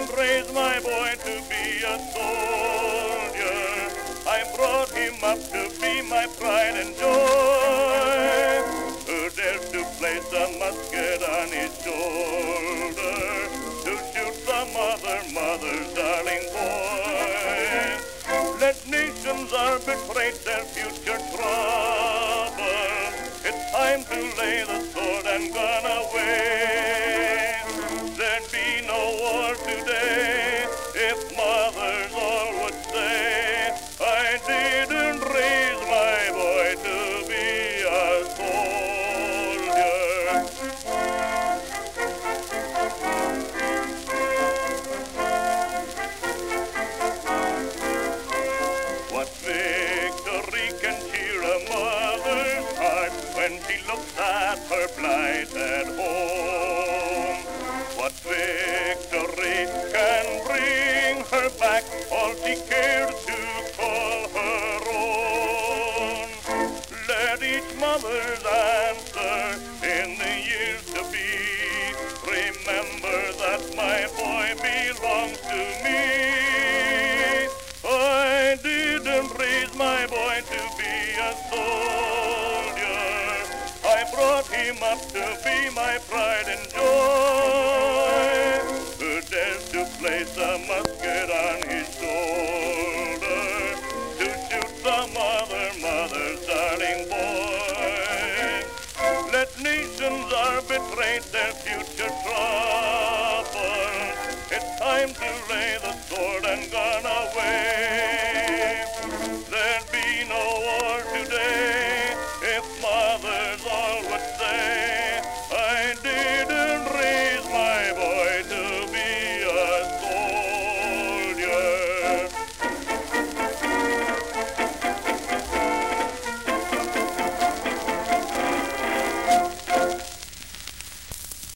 didn't raise my boy to be a soldier. I brought him up to be my pride and joy. Who dares to place a musket on his shoulder to shoot some other mother's darling boy? Let nations arbitrate their future trouble. It's time to lay the sword and gun away. There'd be no war today if mothers all would say, I didn't raise my boy to be a soldier. What victory can cheer a mother's heart when she looks at her blighted home? What victory can bring her back all she cared to call her own? Let each mother's answer in the years to be remember that my boy belongs to me. I didn't raise my boy to be a soldier. I brought him up to be my pride and joy. Who dares to place a musket on his shoulder to shoot some other mother's darling boy? Let nations arbitrate their future trouble. It's time to lay the sword and gun